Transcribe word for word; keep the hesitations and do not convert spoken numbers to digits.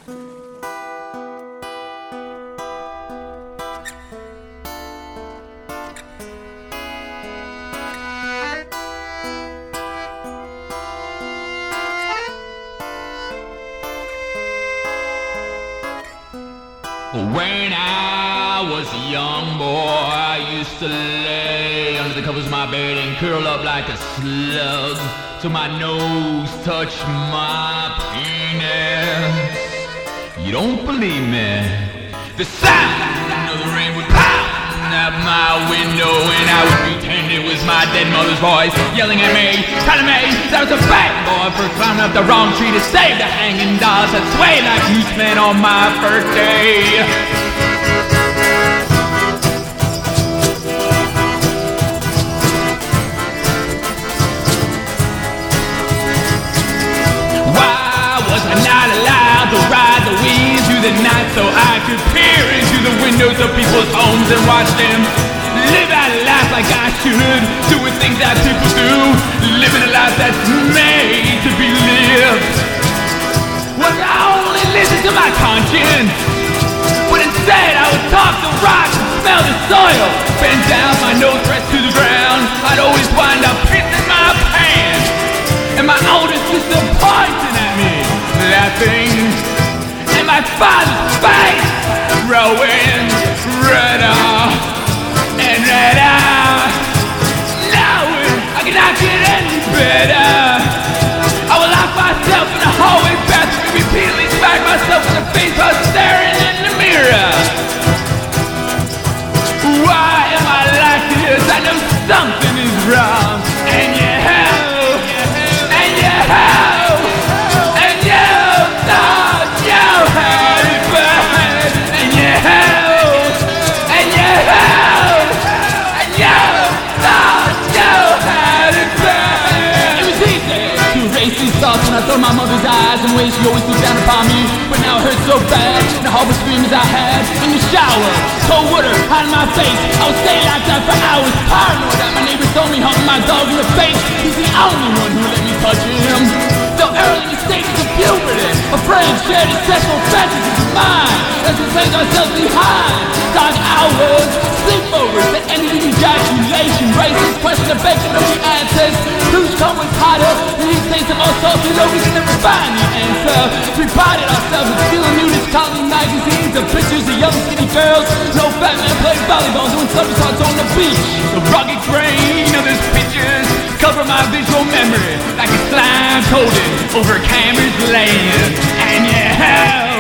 When I was a young boy, I used to lay under the covers of my bed and curl up like a slug till my nose touched my penis. You don't believe me? The sound of the rain would pound out my window and I would pretend it was my dead mother's voice yelling at me, telling me that I was a bad boy for climbing up the wrong tree to save the hanging dolls that sway like goosemen on my birthday. Why was I not allowed to ride the wind through the night so I could peer into the windows of people's homes and watch them live out a life like I should, doing things that people do, living a life that's made to be lived? Was I only listen to my conscience? But instead I would talk to rocks and smell the soil. Bend down, my nose pressed to the ground, I'd always wind up pissing my pants. And my older sister pointing at me, laughing, and my father's face growing redder and redder. Knowing I cannot get any better, I will lock myself in the hallway bathroom and repeatedly smack myself in the face while staring in the mirror. Why am I like this? I know something is wrong. And you have, and you have, and you thought you had it bad. And you have, and you have, and you thought you had it bad. It was easy to erase these thoughts when I saw my mother's eyes and ways she always looked down upon me. But now it hurts so bad, and the horrible screams I had in the shower, cold water out of my face. I would stay locked out for hours, paranoid that my neighbor saw me humping my dog in the face. He's the only one who let me touch him. So early in the stages of puberty, a friend shared his sexual fantasies with mine. As we placed ourselves behind dark hours, sleepovers that ended in ejaculation, races, question the bacon of the answers. Whose tongue was hotter, and he tastes the most salty, though we can never find the answer. We prided ourselves with stealing nudist colony magazines of pictures of young skinny girls. No fat man playing volleyball, doing somersaults on the beach. The rugged grain of his pictures cover my visual memory like a slime coated over Cameron's land. And you have